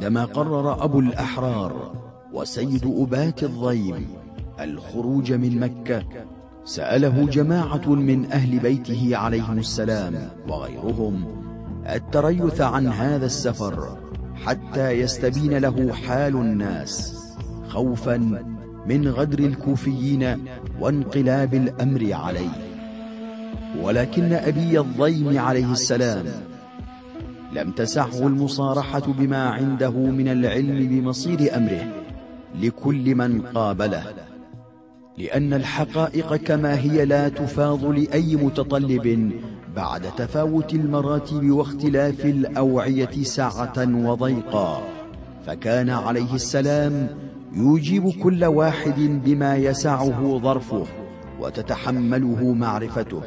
عندما قرر أبو الأحرار وسيد أباة الضيم الخروج من مكة، سأله جماعة من أهل بيته عليهم السلام وغيرهم التريث عن هذا السفر حتى يستبين له حال الناس، خوفا من غدر الكوفيين وانقلاب الأمر عليه. ولكن أبي الضيم عليه السلام لم تسعه المصارحة بما عنده من العلم بمصير أمره لكل من قابله، لأن الحقائق كما هي لا تفاض لأي متطلب بعد تفاوت المراتب واختلاف الأوعية سعة وضيقا. فكان عليه السلام يجيب كل واحد بما يسعه ظرفه وتتحمله معرفته.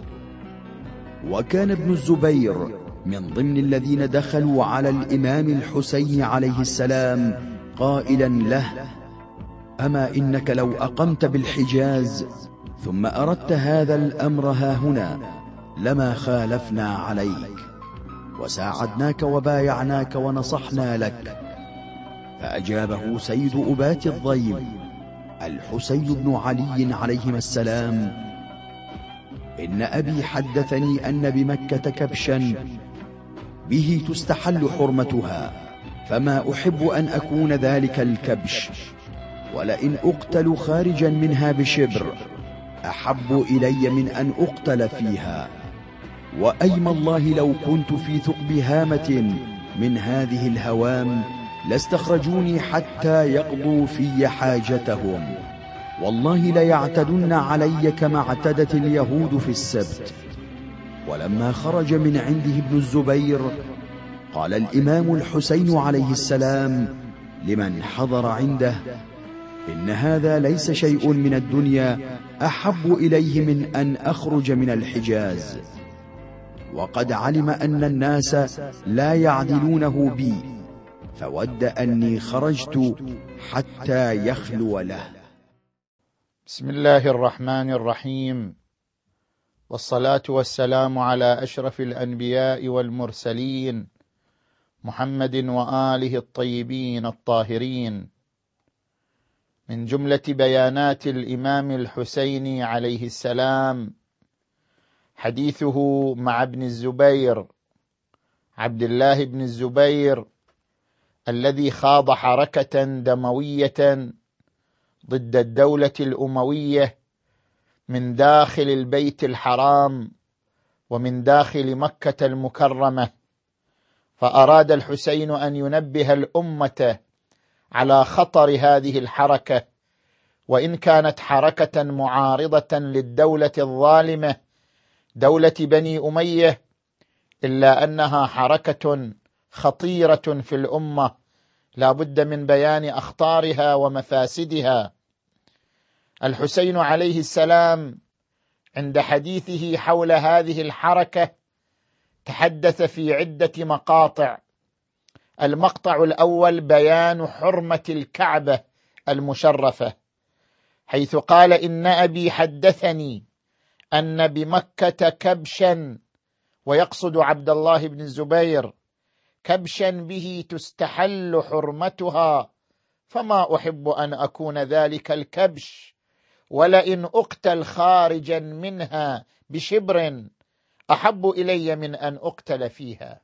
وكان ابن الزبير من ضمن الذين دخلوا على الإمام الحسين عليه السلام قائلا له: أما إنك لو أقمت بالحجاز ثم أردت هذا الأمر هاهنا لما خالفنا عليك، وساعدناك وبايعناك ونصحنا لك. فأجابه سيد أباة الضيم الحسين بن علي عليهما السلام: إن أبي حدثني أن بمكة كبشا به تستحل حرمتها، فما أحب أن أكون ذلك الكبش، ولئن أقتل خارجا منها بشبر أحب إلي من أن أقتل فيها. وأيم الله لو كنت في ثقب هامة من هذه الهوام لاستخرجوني حتى يقضوا في حاجتهم، والله ليعتدن علي كما اعتدت اليهود في السبت. ولما خرج من عنده ابن الزبير قال الإمام الحسين عليه السلام لمن حضر عنده: إن هذا ليس شيء من الدنيا أحب إليه من أن أخرج من الحجاز، وقد علم أن الناس لا يعدلونه بي، فود أني خرجت حتى يخلو له. بسم الله الرحمن الرحيم، والصلاة والسلام على أشرف الأنبياء والمرسلين محمد وآله الطيبين الطاهرين. من جملة بيانات الإمام الحسين عليه السلام حديثه مع ابن الزبير عبد الله بن الزبير الذي خاض حركة دموية ضد الدولة الأموية من داخل البيت الحرام ومن داخل مكة المكرمة. فأراد الحسين أن ينبه الأمة على خطر هذه الحركة، وإن كانت حركة معارضة للدولة الظالمة دولة بني أمية، إلا أنها حركة خطيرة في الأمة لا بد من بيان أخطارها ومفاسدها. الحسين عليه السلام عند حديثه حول هذه الحركة تحدث في عدة مقاطع. المقطع الأول بيان حرمة الكعبة المشرفة، حيث قال: إن أبي حدثني أن بمكة كبشا، ويقصد عبد الله بن الزبير، كبشا به تستحل حرمتها، فما أحب أن أكون ذلك الكبش، ولئن أقتل خارجا منها بشبر أحب إلي من أن أقتل فيها.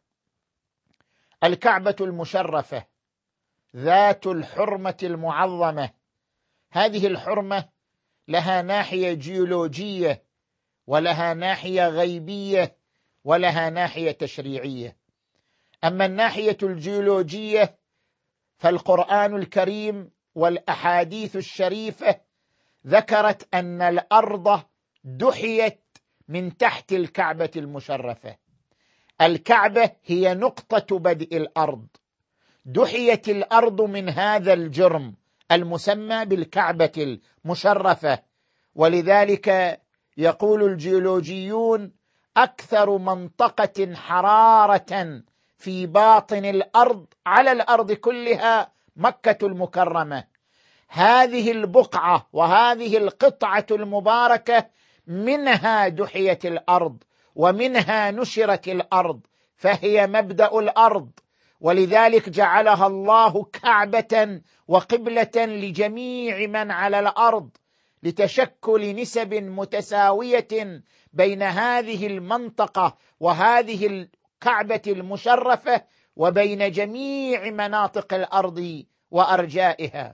الكعبة المشرفة ذات الحرمة المعظمة، هذه الحرمة لها ناحية جيولوجية، ولها ناحية غيبية، ولها ناحية تشريعية. أما الناحية الجيولوجية فالقرآن الكريم والأحاديث الشريفة ذكرت أن الأرض دحيت من تحت الكعبة المشرفة. الكعبة هي نقطة بدء الأرض، دحيت الأرض من هذا الجرم المسمى بالكعبة المشرفة. ولذلك يقول الجيولوجيون: أكثر منطقة حرارة في باطن الأرض على الأرض كلها مكة المكرمة. هذه البقعة وهذه القطعة المباركة منها دحيت الأرض ومنها نشرت الأرض، فهي مبدأ الأرض ولذلك جعلها الله كعبة وقبلة لجميع من على الأرض، لتشكل نسب متساوية بين هذه المنطقة وهذه الكعبة المشرفة وبين جميع مناطق الأرض وأرجائها.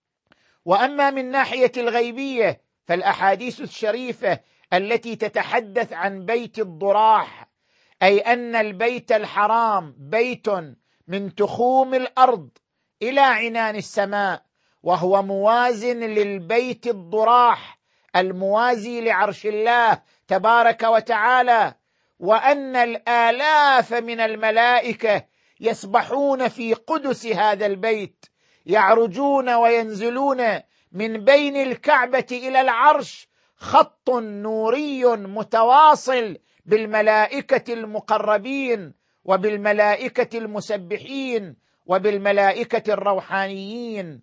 وأما من ناحية الغيبية فالأحاديث الشريفة التي تتحدث عن بيت الضراح، أي أن البيت الحرام بيت من تخوم الأرض إلى عنان السماء، وهو موازن للبيت الضراح الموازي لعرش الله تبارك وتعالى، وأن الآلاف من الملائكة يسبحون في قدس هذا البيت، يعرجون وينزلون من بين الكعبة إلى العرش خط نوري متواصل بالملائكة المقربين وبالملائكة المسبحين وبالملائكة الروحانيين.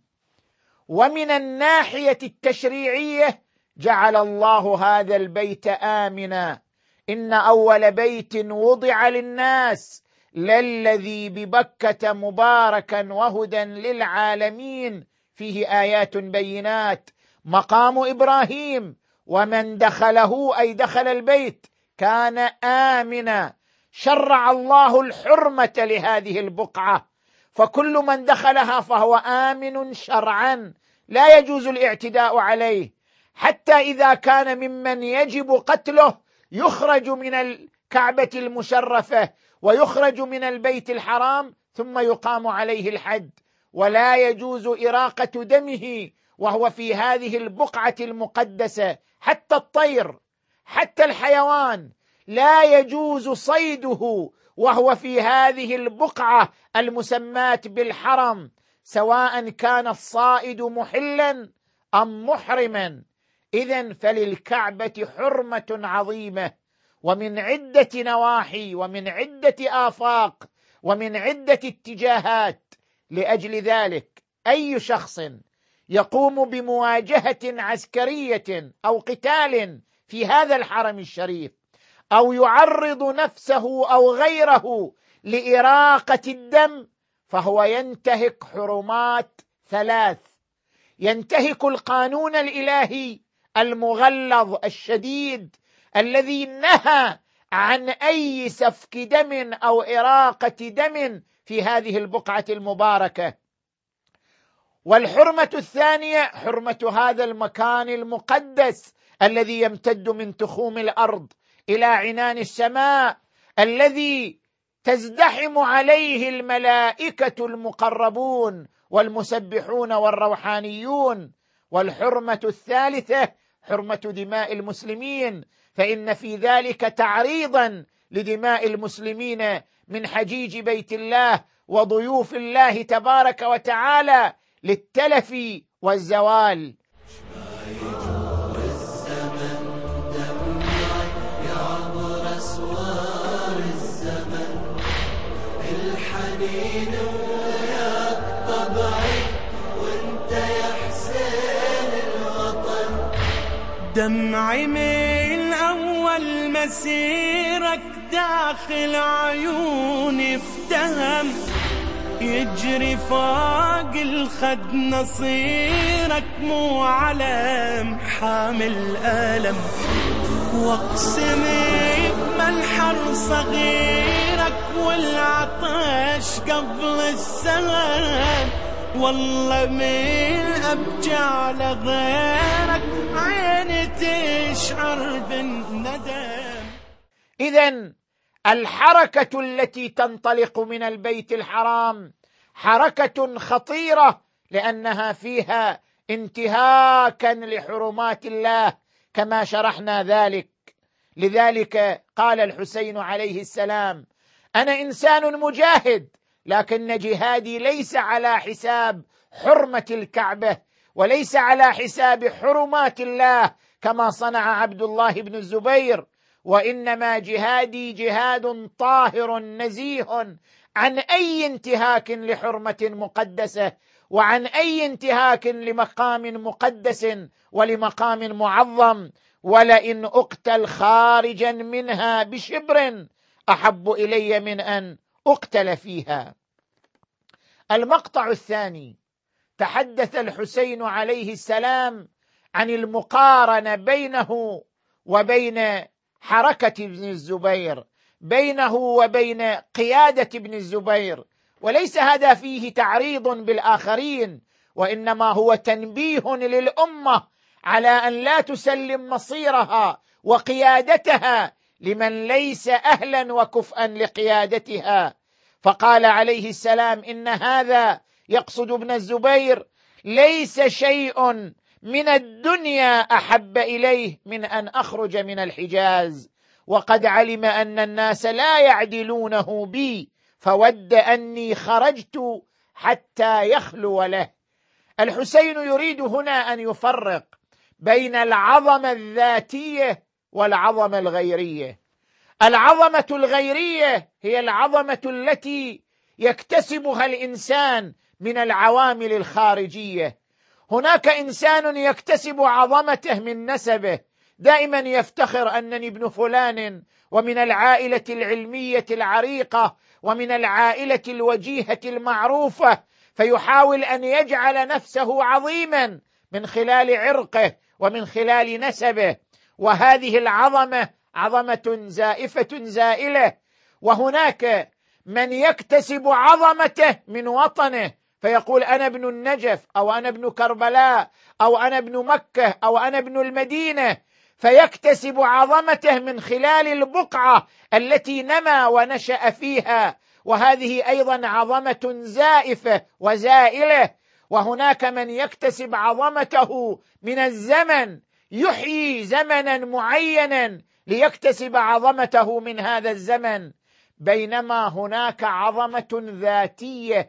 ومن الناحية التشريعية جعل الله هذا البيت آمنا، إن أول بيت وضع للناس للذي ببكة مباركا وهدى للعالمين فيه آيات بينات، مقام إبراهيم، ومن دخله أي دخل البيت كان آمنا. شرع الله الحرمة لهذه البقعة، فكل من دخلها فهو آمن شرعا، لا يجوز الاعتداء عليه، حتى إذا كان ممن يجب قتله يخرج من الكعبة المشرفة ويخرج من البيت الحرام ثم يقام عليه الحد، ولا يجوز إراقة دمه وهو في هذه البقعة المقدسة. حتى الطير، حتى الحيوان لا يجوز صيده وهو في هذه البقعة المسماة بالحرم، سواء كان الصائد محلا أم محرما. إذن فللكعبة حرمة عظيمة، ومن عدة نواحي ومن عدة آفاق ومن عدة اتجاهات. لأجل ذلك أي شخص يقوم بمواجهة عسكرية أو قتال في هذا الحرم الشريف، أو يعرض نفسه أو غيره لإراقة الدم، فهو ينتهك حرمات ثلاث: ينتهك القانون الإلهي المغلظ الشديد الذي نهى عن أي سفك دم أو إراقة دم في هذه البقعة المباركة. والحرمة الثانية حرمة هذا المكان المقدس الذي يمتد من تخوم الأرض إلى عنان السماء، الذي تزدحم عليه الملائكة المقربون والمسبحون والروحانيون. والحرمة الثالثة حرمة دماء المسلمين، فإن في ذلك تعريضا لدماء المسلمين من حجيج بيت الله وضيوف الله تبارك وتعالى للتلف والزوال. دمعي من أول مسيرك داخل عيوني افتهم، يجري فوق الخد نصيرك مو علم حامل ألم، واقسمي بمنحر صغيرك والعطش قبل السهر، والله من أبكي على غيرك عيني تشعر بالندم. إذن الحركة التي تنطلق من البيت الحرام حركة خطيرة، لأنها فيها انتهاكا لحرمات الله كما شرحنا ذلك. لذلك قال الحسين عليه السلام: أنا إنسان مجاهد، لكن جهادي ليس على حساب حرمة الكعبة وليس على حساب حرمات الله كما صنع عبد الله بن الزبير، وإنما جهادي جهاد طاهر نزيه عن أي انتهاك لحرمة مقدسة وعن أي انتهاك لمقام مقدس ولمقام معظم. ولئن أقتل خارجا منها بشبر أحب إلي من أن أقتل فيها. المقطع الثاني، تحدث الحسين عليه السلام عن المقارنة بينه وبين حركة ابن الزبير، بينه وبين قيادة ابن الزبير، وليس هذا فيه تعريض بالآخرين، وإنما هو تنبيه للأمة على أن لا تسلم مصيرها وقيادتها لمن ليس أهلا وكفءا لقيادتها. فقال عليه السلام إن هذا، يقصد ابن الزبير، ليس شيء من الدنيا أحب إليه من أن أخرج من الحجاز، وقد علم أن الناس لا يعدلونه بي، فود أني خرجت حتى يخلو له. الحسين يريد هنا أن يفرق بين العظمة الذاتية والعظمة الغيرية. العظمة الغيرية هي العظمة التي يكتسبها الإنسان من العوامل الخارجية. هناك إنسان يكتسب عظمته من نسبه، دائما يفتخر أنني ابن فلان، ومن العائلة العلمية العريقة، ومن العائلة الوجيهة المعروفة، فيحاول أن يجعل نفسه عظيما من خلال عرقه ومن خلال نسبه، وهذه العظمة عظمة زائفة زائلة. وهناك من يكتسب عظمته من وطنه، فيقول أنا ابن النجف، أو أنا ابن كربلاء، أو أنا ابن مكة، أو أنا ابن المدينة، فيكتسب عظمته من خلال البقعة التي نما ونشأ فيها، وهذه أيضا عظمة زائفة وزائلة. وهناك من يكتسب عظمته من الزمن، يحيي زمنا معينا ليكتسب عظمته من هذا الزمن، بينما هناك عظمة ذاتية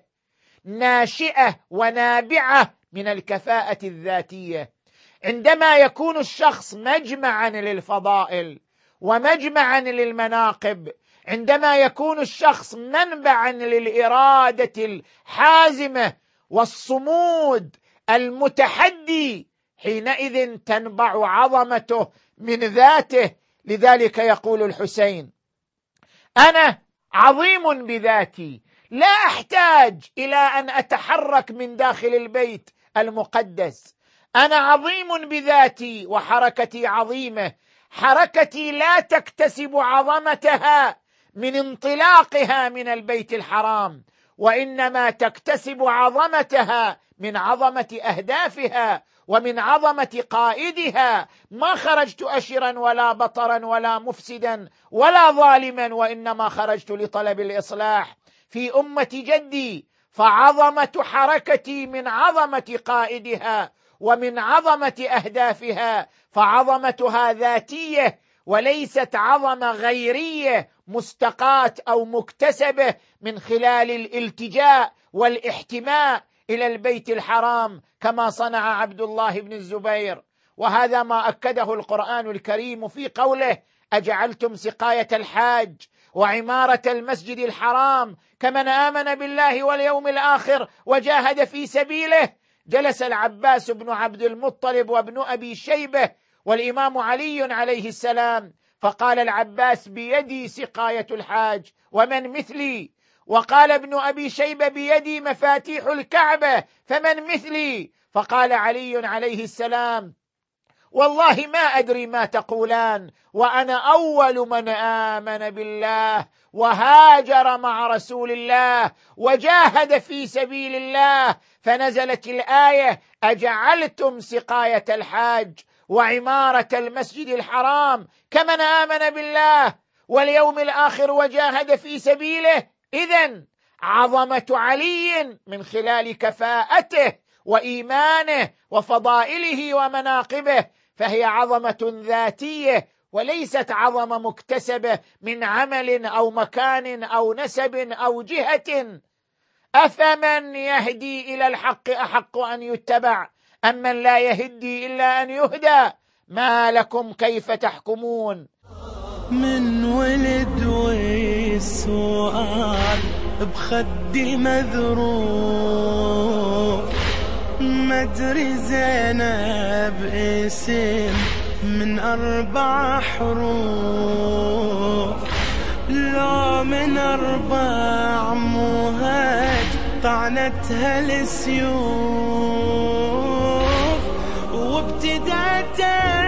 ناشئة ونابعة من الكفاءة الذاتية. عندما يكون الشخص مجمعا للفضائل ومجمعا للمناقب، عندما يكون الشخص منبعا للإرادة الحازمة والصمود المتحدي، حينئذ تنبع عظمته من ذاته. لذلك يقول الحسين أنا عظيم بذاتي، لا أحتاج إلى أن أتحرك من داخل البيت المقدس، أنا عظيم بذاتي وحركتي عظيمة. حركتي لا تكتسب عظمتها من انطلاقها من البيت الحرام، وإنما تكتسب عظمتها من عظمة أهدافها ومن عظمة قائدها. ما خرجت أشرا ولا بطرا ولا مفسدا ولا ظالما، وإنما خرجت لطلب الإصلاح في أمة جدي، فعظمة حركتي من عظمة قائدها ومن عظمة أهدافها، فعظمتها ذاتية وليست عظمة غيرية مستقاة أو مكتسبة من خلال الالتجاء والاحتماء إلى البيت الحرام كما صنع عبد الله بن الزبير. وهذا ما أكده القرآن الكريم في قوله أجعلتم سقاية الحاج وعمارة المسجد الحرام كمن آمن بالله واليوم الآخر وجاهد في سبيله. جلس العباس بن عبد المطلب وابن أبي شيبة والإمام علي عليه السلام، فقال العباس بيدي سقاية الحاج ومن مثلي، وقال ابن أبي شيبة بيدي مفاتيح الكعبة فمن مثلي، فقال علي عليه السلام والله ما أدري ما تقولان، وأنا أول من آمن بالله وهاجر مع رسول الله وجاهد في سبيل الله. فنزلت الآية أجعلتم سقاية الحاج وعمارة المسجد الحرام كمن آمن بالله واليوم الآخر وجاهد في سبيله. إذن عظمة علي من خلال كفاءته وإيمانه وفضائله ومناقبه، فهي عظمة ذاتية وليست عظمة مكتسبة من عمل أو مكان أو نسب أو جهة. أفمن يهدي إلى الحق أحق أن يتبع أم من لا يهدي إلا أن يهدى ما لكم كيف تحكمون. من ولد والسؤال بخدي مذروف، مدري زينب اسم من 4 حروف، لو من 4 مهج لعنتها السيوف، وابتدأت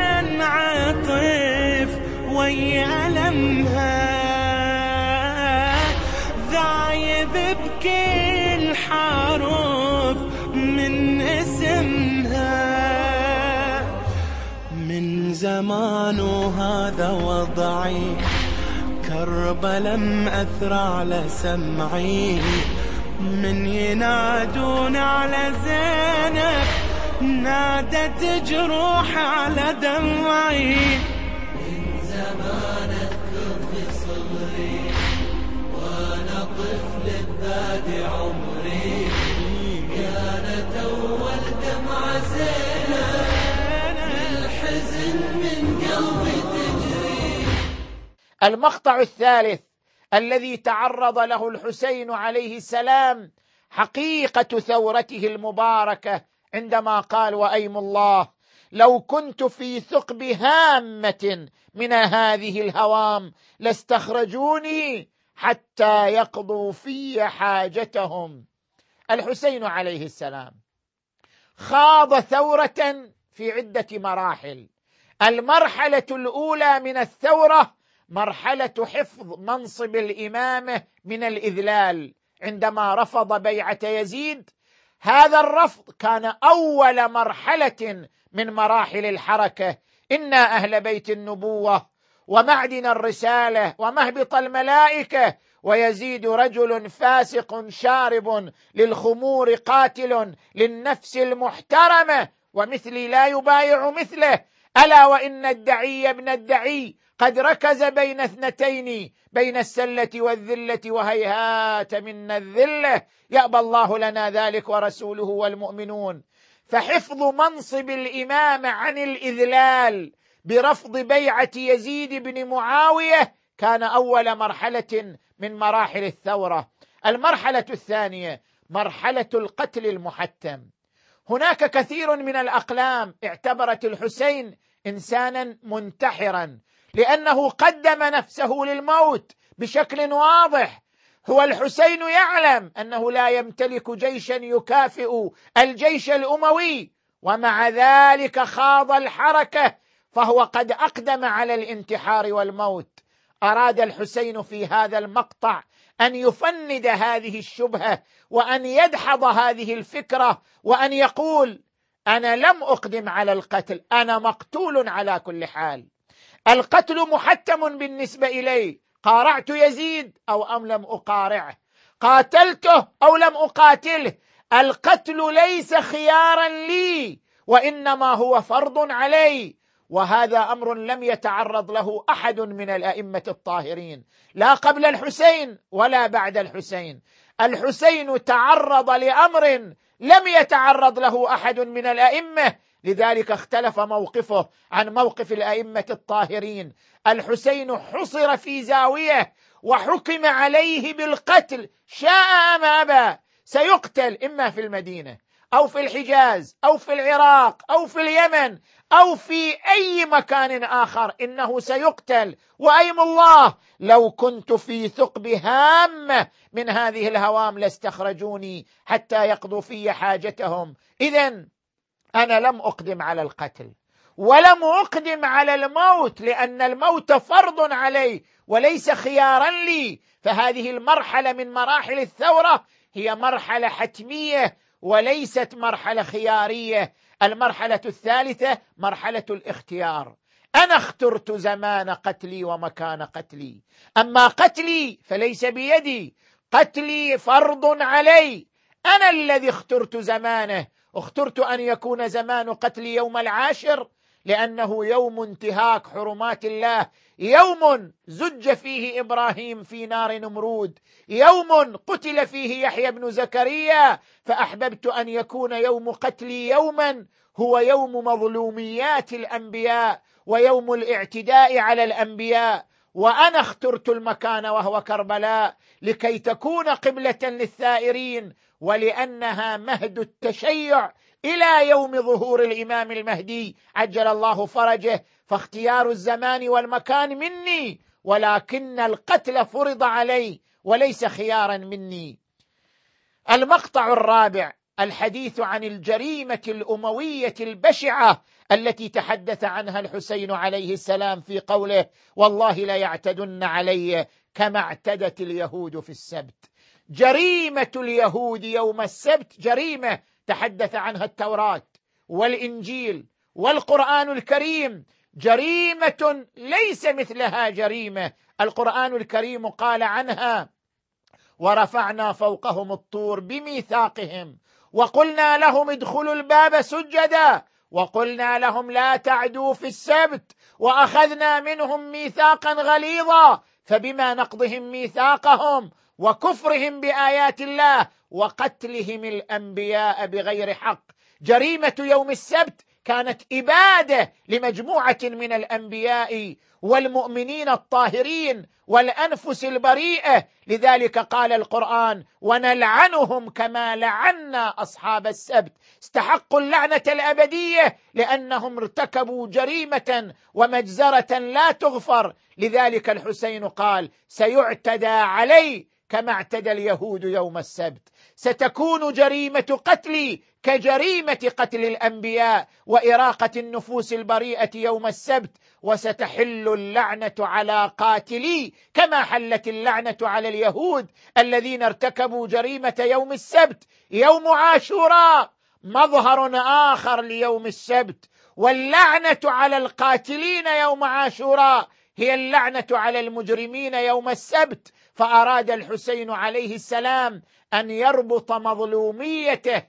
انعطف ويا ألمها، ذايب بكل حرف من اسمها. من زمان وهذا وضعي، كربلا مأثر على سمعي، من ينادون على زينب نادت جروح على دمعي. من زمان اذكر في صغري وانا طفل ببادي عمري، كانت اول دمعة زينب الحزن من قلبي تجري. المقطع الثالث الذي تعرض له الحسين عليه السلام حقيقة ثورته المباركة عندما قال: وأيم الله لو كنت في ثقب هامة من هذه الهوام لاستخرجوني حتى يقضوا في حاجتهم. الحسين عليه السلام خاض ثورة في عدة مراحل. المرحلة الأولى من الثورة مرحلة حفظ منصب الإمامة من الإذلال عندما رفض بيعة يزيد. هذا الرفض كان أول مرحلة من مراحل الحركة. إنا أهل بيت النبوة ومعدن الرسالة ومهبط الملائكة، ويزيد رجل فاسق شارب للخمور قاتل للنفس المحترمة، ومثلي لا يبايع مثله. ألا وإن الدعي ابن الدعي قد ركز بين اثنتين، بين السلة والذلة، وهيهات منا الذلة، يأبى الله لنا ذلك ورسوله والمؤمنون. فحفظ منصب الإمام عن الإذلال برفض بيعة يزيد بن معاوية كان أول مرحلة من مراحل الثورة. المرحلة الثانية مرحلة القتل المحتم. هناك كثير من الأقلام اعتبرت الحسين إنسانا منتحرا لأنه قدم نفسه للموت بشكل واضح. هو الحسين يعلم أنه لا يمتلك جيشا يكافئ الجيش الأموي، ومع ذلك خاض الحركة، فهو قد أقدم على الانتحار والموت. أراد الحسين في هذا المقطع أن يفند هذه الشبهة وأن يدحض هذه الفكرة وأن يقول: أنا لم أقدم على القتل، أنا مقتول على كل حال. القتل محتم بالنسبة إلي، قارعت يزيد أو أم لم أقارعه، قاتلته أو لم أقاتله. القتل ليس خيارا لي، وإنما هو فرض علي، وهذا أمر لم يتعرض له أحد من الأئمة الطاهرين، لا قبل الحسين ولا بعد الحسين. الحسين تعرض لأمر لم يتعرض له أحد من الأئمة، لذلك اختلف موقفه عن موقف الأئمة الطاهرين. الحسين حصر في زاوية وحكم عليه بالقتل، شاء أم أبى سيقتل، إما في المدينة أو في الحجاز أو في العراق أو في اليمن أو في أي مكان آخر، إنه سيقتل. وأيم الله لو كنت في ثقب هامة من هذه الهوام لاستخرجوني حتى يقضوا في حاجتهم. إذن أنا لم أقدم على القتل ولم أقدم على الموت، لأن الموت فرض علي وليس خيارا لي. فهذه المرحلة من مراحل الثورة هي مرحلة حتمية وليست مرحلة خيارية. المرحلة الثالثة مرحلة الاختيار. أنا اخترت زمان قتلي ومكان قتلي، أما قتلي فليس بيدي، قتلي فرض علي. أنا الذي اخترت زمانه. اخترت أن يكون زمان قتلي يوم 10 لأنه يوم انتهاك حرمات الله، يوم زج فيه إبراهيم في نار نمرود، يوم قتل فيه يحيى بن زكريا. فأحببت أن يكون يوم قتلي يوما هو يوم مظلوميات الأنبياء ويوم الاعتداء على الأنبياء. وأنا اخترت المكان وهو كربلاء لكي تكون قبلة للثائرين، ولأنها مهد التشيع إلى يوم ظهور الإمام المهدي عجل الله فرجه. فاختيار الزمان والمكان مني، ولكن القتل فرض علي وليس خيارا مني. المقطع الرابع الحديث عن الجريمة الأموية البشعة التي تحدث عنها الحسين عليه السلام في قوله: والله لا يعتدن علي كما اعتدت اليهود في السبت. جريمة اليهود يوم السبت جريمة تحدث عنها التوراة والإنجيل والقرآن الكريم، جريمة ليس مثلها جريمة. القرآن الكريم قال عنها: ورفعنا فوقهم الطور بميثاقهم وقلنا لهم ادخلوا الباب سجدا وقلنا لهم لا تعدوا في السبت وأخذنا منهم ميثاقا غليظا فبما نقضهم ميثاقهم وكفرهم بآيات الله وقتلهم الأنبياء بغير حق. جريمة يوم السبت كانت إبادة لمجموعة من الأنبياء والمؤمنين الطاهرين والأنفس البريئة. لذلك قال القرآن: ونلعنهم كما لعنا أصحاب السبت. استحقوا اللعنة الأبدية لأنهم ارتكبوا جريمة ومجزرة لا تغفر. لذلك الحسين قال: سيعتدى علي كما اعتدى اليهود يوم السبت. ستكون جريمة قتلي كجريمة قتل الأنبياء وإراقة النفوس البريئة يوم السبت، وستحل اللعنة على قاتلي كما حلت اللعنة على اليهود الذين ارتكبوا جريمة يوم السبت. يوم عاشوراء مظهر آخر ليوم السبت، واللعنة على القاتلين يوم عاشوراء هي اللعنة على المجرمين يوم السبت. فأراد الحسين عليه السلام أن يربط مظلوميته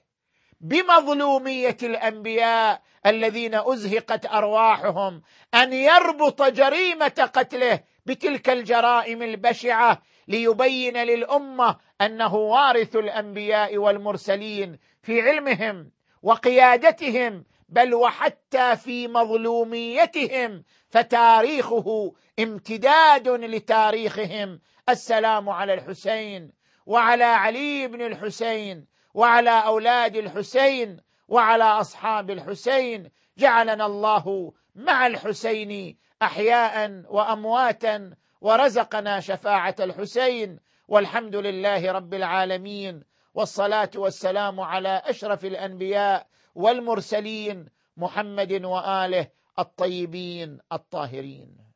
بمظلومية الأنبياء الذين أزهقت أرواحهم، أن يربط جريمة قتله بتلك الجرائم البشعة ليبين للأمة أنه وارث الأنبياء والمرسلين في علمهم وقيادتهم، بل وحتى في مظلوميتهم، فتاريخه امتداد لتاريخهم. السلام على الحسين وعلى علي بن الحسين وعلى أولاد الحسين وعلى أصحاب الحسين. جعلنا الله مع الحسين أحياء وأمواتا ورزقنا شفاعة الحسين، والحمد لله رب العالمين، والصلاة والسلام على أشرف الأنبياء والمرسلين محمد وآله الطيبين الطاهرين.